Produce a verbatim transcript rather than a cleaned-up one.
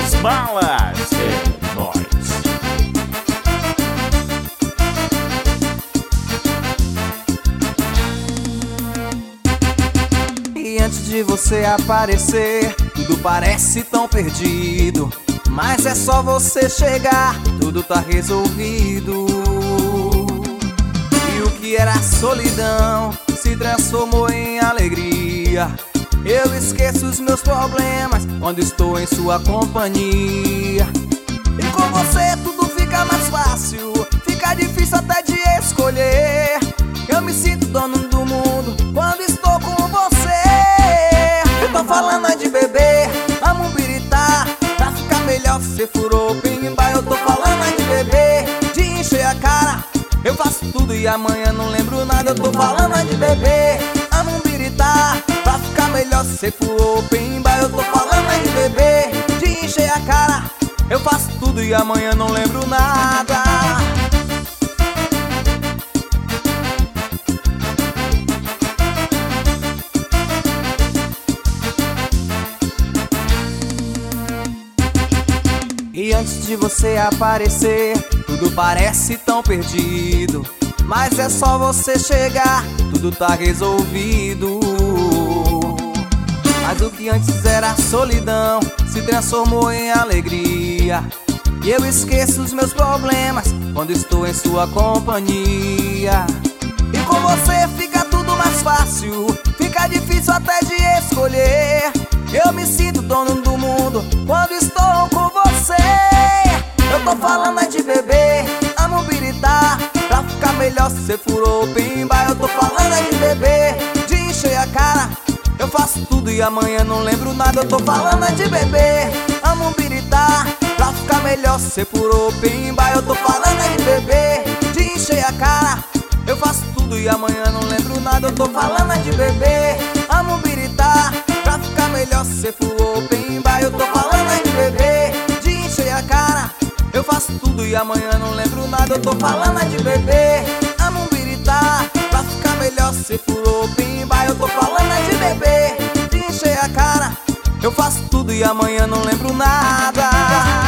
as balas, é nóis. E antes de você aparecer, tudo parece tão perdido, mas é só você chegar, tudo tá resolvido. E o que era solidão se transformou em alegria. Eu esqueço os meus problemas quando estou em sua companhia. E com você tudo fica mais fácil, fica difícil até de escolher. Eu me sinto dono do mundo quando estou com você. Eu tô falando de beber, amo biritar, pra ficar melhor você furou o pimba. Eu tô falando de beber, de encher a cara, eu faço tudo e amanhã não lembro nada. Eu tô falando de beber, amo biritar, pra ficar melhor você furou o pimba. Eu tô falando de beber, de encher a cara, eu faço tudo e amanhã não lembro nada. E antes de você aparecer, tudo parece tão perdido, mas é só você chegar, tudo tá resolvido. Mas o que antes era solidão se transformou em alegria. E eu esqueço os meus problemas quando estou em sua companhia. E com você fica tudo mais fácil, fica difícil até de escolher. Eu me sinto dono do mundo quando estou com você. Eu tô falando de beber, amo biritar, pra ficar melhor você furou o pimba. Eu tô falando de beber, de encher a cara, eu faço tudo e amanhã não lembro nada. Eu tô falando de beber, amo biritar, pra ficar melhor você furou o pimba. Eu tô falando de beber, de encher a cara, eu faço tudo e amanhã não lembro nada. Eu tô falando de beber, amo biritar, pra ficar melhor você furou o pimba. Eu tô falando de beber, de encher a cara, eu faço tudo e amanhã não lembro nada. Eu tô falando de beber, amo biritar, pra ficar melhor você furou o pimba. Eu tô falando de beber, de encher a cara, eu faço tudo e amanhã não lembro nada.